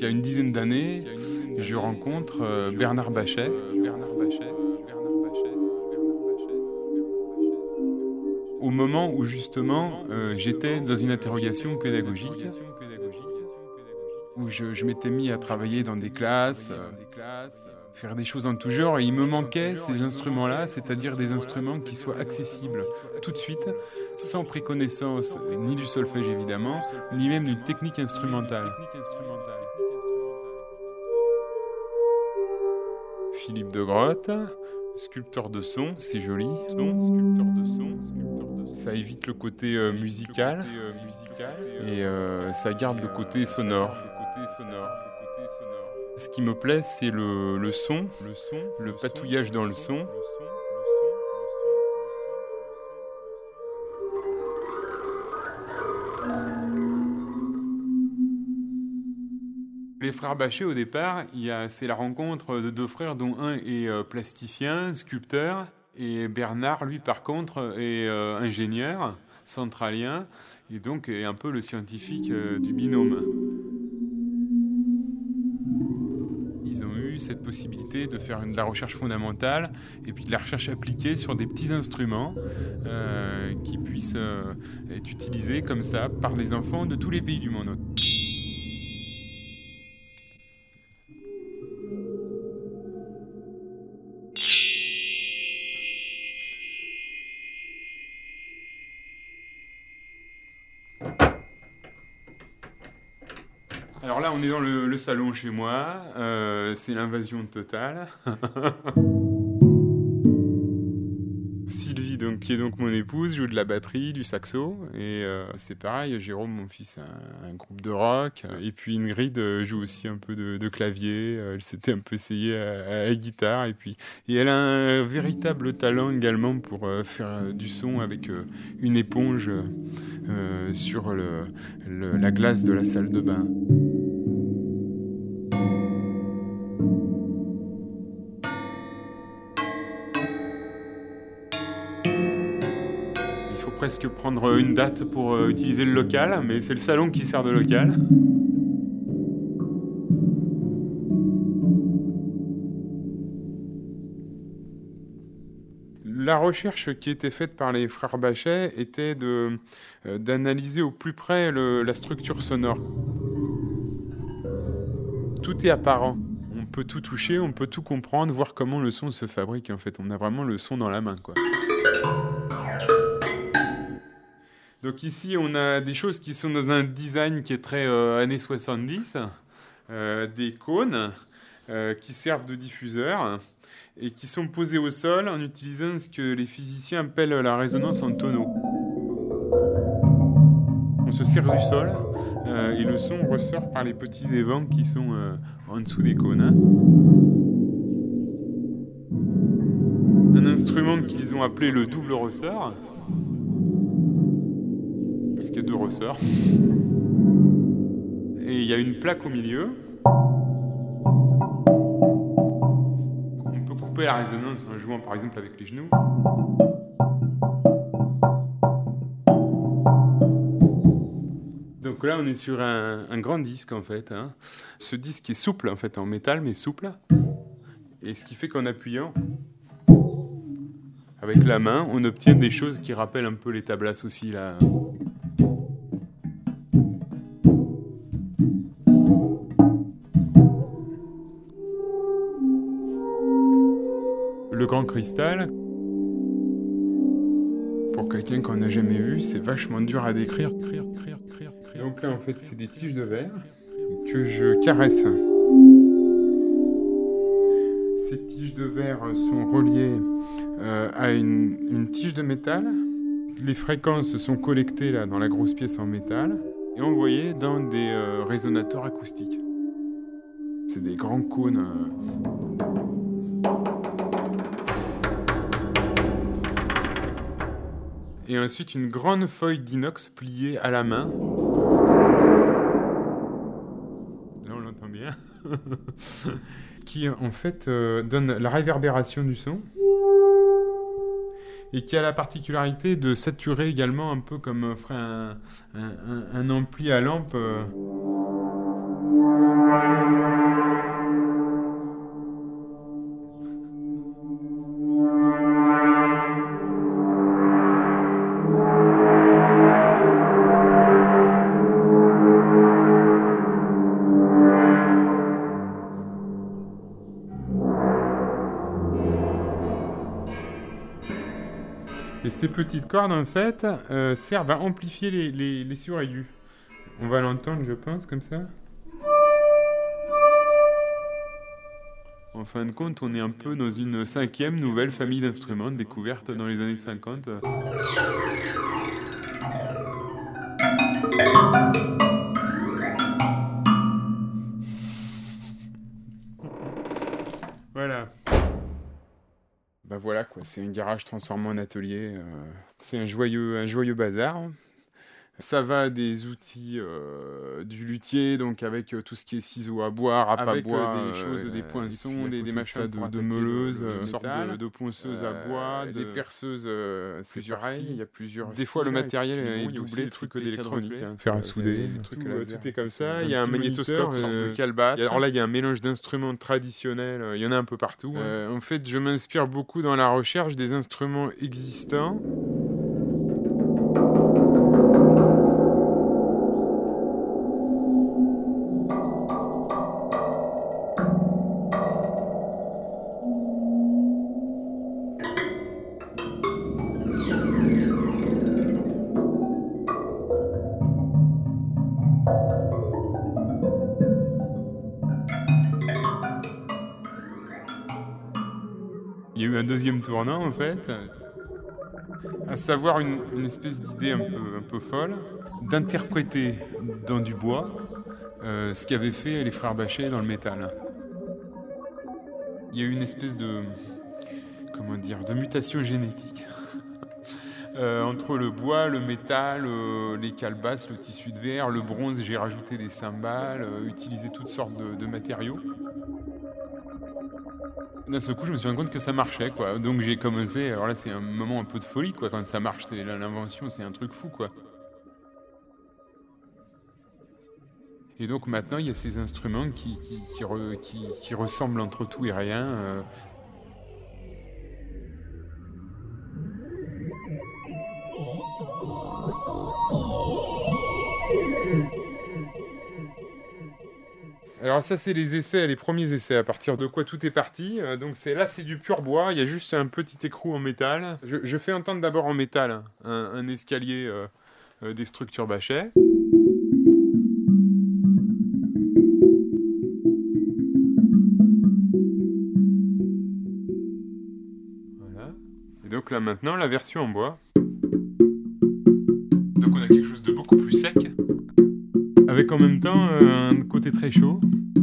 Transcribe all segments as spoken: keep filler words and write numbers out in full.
y a une dizaine d'années, je rencontre euh, Bernard Bachet. Au moment où justement euh, j'étais dans une interrogation pédagogique, où je, je m'étais mis à travailler dans des classes, euh, faire des choses en tout genre, et il me manquait ces instruments-là, c'est-à-dire des instruments qui soient accessibles tout de suite, sans préconnaissance ni du solfège évidemment, ni même d'une technique instrumentale. Philippe de Grotte, sculpteur de son, c'est joli. Son, sculpteur de son, sculpteur de son. Ça évite le côté euh, musical et euh, ça garde le côté sonore. Ce qui me plaît, c'est le, le son, le son, le patouillage dans le son. Les frères Bachet, au départ, il y a, c'est la rencontre de deux frères dont un est euh, plasticien, sculpteur, et Bernard, lui, par contre, est euh, ingénieur, centralien, et donc est un peu le scientifique euh, du binôme. Ils ont eu cette possibilité de faire une, de la recherche fondamentale et puis de la recherche appliquée sur des petits instruments euh, qui puissent euh, être utilisés comme ça par les enfants de tous les pays du monde. Alors là, on est dans le, le salon chez moi, euh, c'est l'invasion totale. Sylvie, donc, qui est donc mon épouse, joue de la batterie, du saxo, et euh, c'est pareil, Jérôme, mon fils, a un, un groupe de rock, et puis Ingrid euh, joue aussi un peu de, de clavier, elle s'était un peu essayée à, à la guitare, et puis et elle a un véritable talent également pour euh, faire du son avec euh, une éponge euh, sur le, le, la glace de la salle de bain. Il faut presque prendre une date pour euh, utiliser le local, mais c'est le salon qui sert de local. La recherche qui était faite par les frères Bachet était de, euh, d'analyser au plus près le, la structure sonore. Tout est apparent. On peut tout toucher, on peut tout comprendre, voir comment le son se fabrique en fait. On a vraiment le son dans la main, quoi. Donc ici, on a des choses qui sont dans un design qui est très euh, années soixante-dix, euh, des cônes euh, qui servent de diffuseurs et qui sont posés au sol en utilisant ce que les physiciens appellent la résonance en tonneaux. On se sert du sol euh, et le son ressort par les petits évents qui sont euh, en dessous des cônes. Hein. Un instrument qu'ils ont appelé le double ressort, parce qu'il y a deux ressorts. Et il y a une plaque au milieu. On peut couper la résonance en jouant par exemple avec les genoux. Donc là, on est sur un, un grand disque en fait. Hein. Ce disque est souple en fait, en métal, mais souple. Et ce qui fait qu'en appuyant avec la main, on obtient des choses qui rappellent un peu les tablasses aussi là. Le grand cristal, pour quelqu'un qu'on n'a jamais vu, c'est vachement dur à décrire. Donc là, en fait, c'est des tiges de verre que je caresse. Ces tiges de verre sont reliées euh, à une, une tige de métal. Les fréquences sont collectées là, dans la grosse pièce en métal et envoyées dans des euh, résonateurs acoustiques. C'est des grands cônes. Euh, Et ensuite une grande feuille d'inox pliée à la main. Là on l'entend bien. Qui en fait euh, donne la réverbération du son. Et qui a la particularité de saturer également un peu comme ferait un, un, un, un ampli à lampe. Euh... Et ces petites cordes, en fait, euh, servent à amplifier les, les, les suraigus. On va l'entendre, je pense, comme ça. En fin de compte, on est un peu dans une cinquième nouvelle famille d'instruments découverte dans les années cinquante. Voilà. Bah voilà quoi, c'est un garage transformé en atelier. Euh, c'est un joyeux, un joyeux bazar. Ça va des outils euh, du luthier, donc avec euh, tout ce qui est ciseaux à bois, râpe à bois, euh, des choses, euh, des poinçons, des, des machins de, de meuleuses, une euh, sorte de, de ponceuse euh, à bois, des perceuses, euh, c'est pareil. Il y a plusieurs. Des fois, le matériel est doublé, des trucs d'électronique, hein, faire à souder, tout, euh, tout est comme ça. Il y a un magnétoscope, euh, de calebasse. Alors là, il y a un mélange d'instruments traditionnels. Il y en a un peu partout. Euh, en fait, je m'inspire beaucoup dans la recherche des instruments existants. Il y a eu un deuxième tournant, en fait, à savoir une, une espèce d'idée un peu, un peu folle, d'interpréter dans du bois euh, ce qu'avaient fait les frères Bachet dans le métal. Il y a eu une espèce de, comment dire, de mutation génétique euh, entre le bois, le métal, euh, les calebasses, le tissu de verre, le bronze. J'ai rajouté des cymbales, euh, utilisé toutes sortes de, de matériaux. D'un seul coup, je me suis rendu compte que ça marchait, quoi. Donc j'ai commencé. Alors là, c'est un moment un peu de folie, quoi. Quand ça marche, c'est l'invention, c'est un truc fou, quoi. Et donc maintenant, il y a ces instruments qui, qui, qui, re, qui, qui ressemblent entre tout et rien. Euh... Alors ça, c'est les essais, les premiers essais, à partir de quoi tout est parti. Euh, donc c'est là, c'est du pur bois. Il y a juste un petit écrou en métal. Je, je fais entendre d'abord en métal un, un escalier euh, euh, des structures Bachet. Voilà. Et donc là maintenant, la version en bois. Donc on a quelque chose de beaucoup plus sec, avec en même temps euh, un côté très chaud.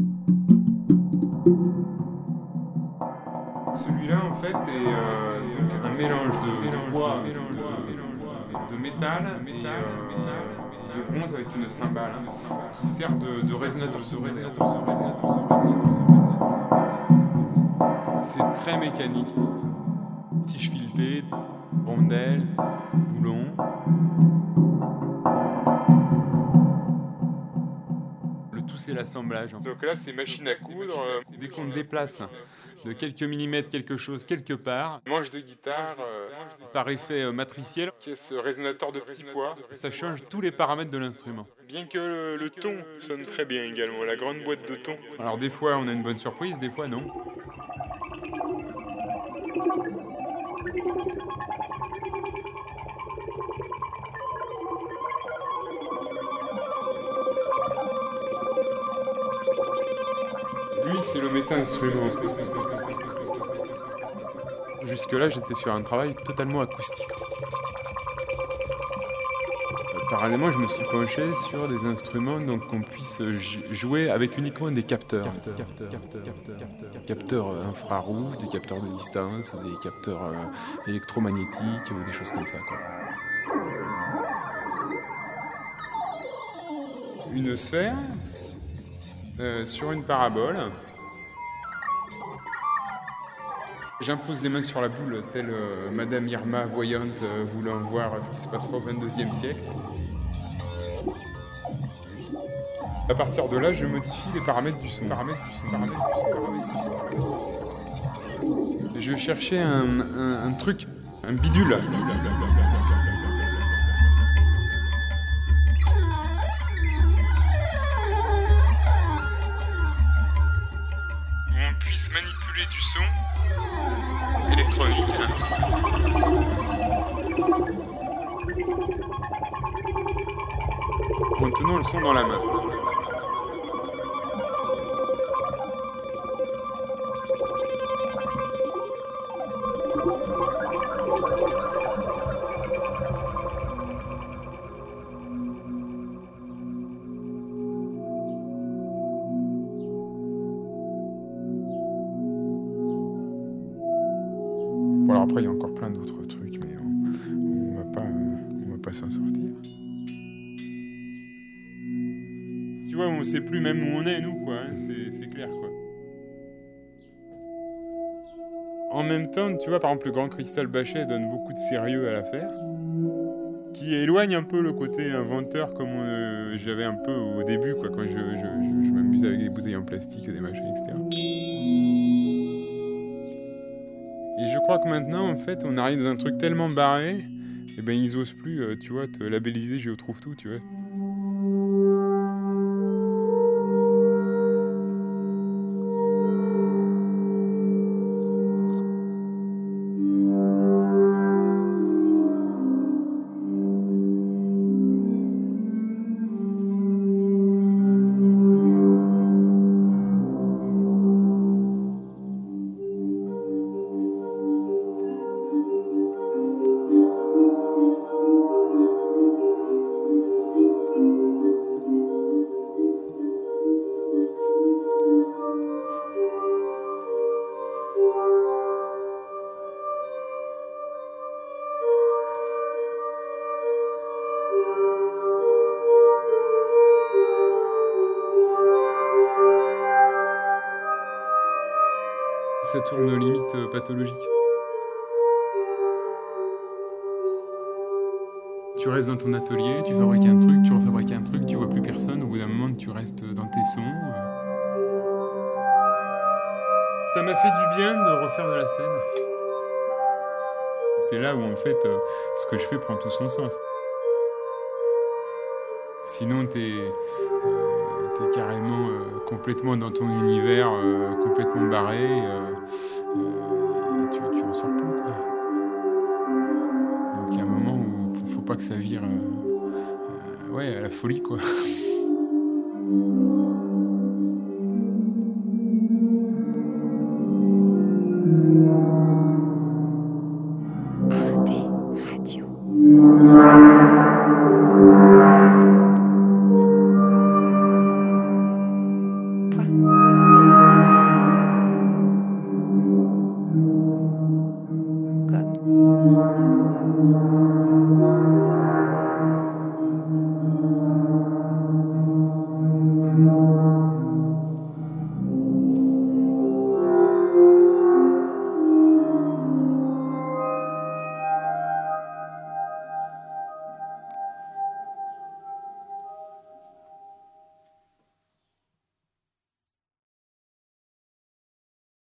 Celui-là, en fait, est euh, donc un mélange de, de bois, de, de, de métal et euh, de bronze avec une cymbale qui sert de, de résonateur sonore. C'est très mécanique. Tige filetée, rondelle, boulon. C'est l'assemblage. Donc là, c'est machine à coudre. Dès qu'on déplace de quelques millimètres quelque chose quelque part, manche de guitare, euh, par effet euh, matriciel, qui est ce résonateur de petits pois, ça change tous les paramètres de l'instrument. Bien que le, le ton sonne très bien également, la grande boîte de ton. Alors des fois, on a une bonne surprise, des fois non. Lui, c'est le méta-instrument. Jusque-là, j'étais sur un travail totalement acoustique. Parallèlement, je me suis penché sur des instruments donc qu'on puisse jouer avec uniquement des capteurs. Capteurs, capteurs, capteurs, capteurs, capteurs, capteurs infrarouges, des capteurs de distance, des capteurs euh, électromagnétiques, ou des choses comme ça, quoi. Une sphère euh, sur une parabole. J'impose les mains sur la boule, telle euh, Madame Irma voyante euh, voulant voir euh, ce qui se passera au vingt-deuxième siècle. À partir de là, je modifie les paramètres du son. Paramètres du son, paramètres du son, paramètres du son. Je cherchais un, un, un truc, un bidule. Où on puisse manipuler du son électronique tenons le son dans la main. Bon, alors après, il y a encore plein d'autres trucs, mais on, on va pas, on va pas s'en sortir. Tu vois, on sait plus même où on est, nous, quoi. Hein, c'est clair, quoi. En même temps, tu vois, par exemple, le Grand Cristal Bachet donne beaucoup de sérieux à l'affaire, qui éloigne un peu le côté inventeur comme euh, j'avais un peu au début, quoi, quand je, je, je, je m'amusais avec des bouteilles en plastique, des machins, et cetera. Et je crois que maintenant, en fait, on arrive dans un truc tellement barré, et ben ils osent plus, euh, tu vois, te labelliser Géotrouve-Tout, tu vois. Ça tourne limite euh, pathologique. Tu restes dans ton atelier, tu fabriques un truc, tu refabriques un truc, tu vois plus personne, au bout d'un moment tu restes dans tes sons. Euh... Ça m'a fait du bien de refaire de la scène. C'est là où en fait euh, ce que je fais prend tout son sens. Sinon t'es euh, t'es carrément euh, complètement dans ton univers, euh, complètement barré, euh, euh, et tu, tu en sors plus, quoi. Donc il y a un moment où il faut pas que ça vire euh, euh, ouais, à la folie, quoi. Arte Radio. Comme